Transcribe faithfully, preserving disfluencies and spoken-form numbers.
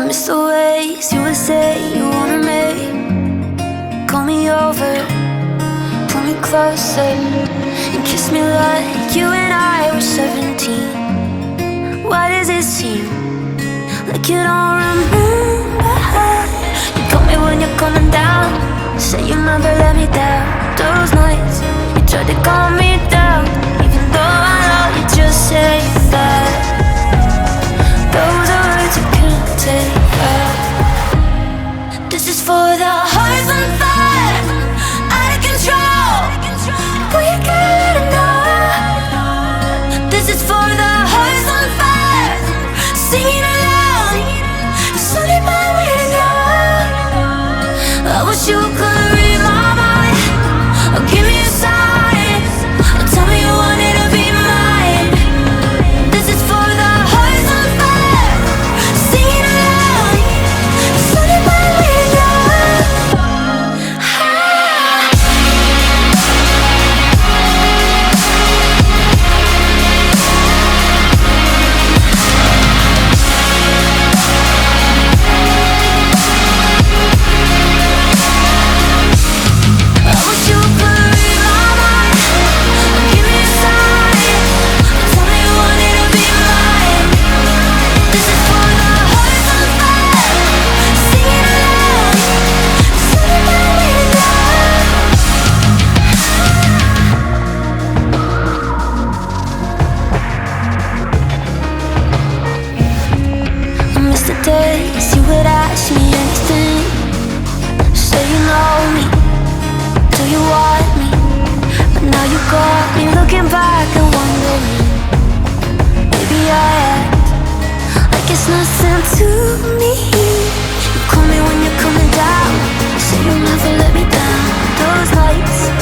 miss the ways you would say you wanted me. Call me over, pull me closer, and kiss me like you and I were seventeen. Why does it seem like you don't remember? You call me when you're coming down, say you never let me down. Those nights you tried to calm me down, even though I know you just say that. Those are words you can't take back. This is for the hearts on fire, out of control. We can't let it know. This is for the hearts on fire, singing aloud. Sunny by window. I wish you could read my mind, or give me a sign, or tell me you wanted to be mine. This is for the hearts on fire, singing aloud. Sunny by window. I wish you could read my mind, or give me a sign, or tell me you wanted to be mine. This is for the hearts on fire, singing aloud. Sunny by window. I miss the days you would ask me anything. Say you know me, do you want me? But now you got me looking back and wondering. Maybe I act like it's nothing to me. You call me when you're coming down, say you'll never let me down. Those nights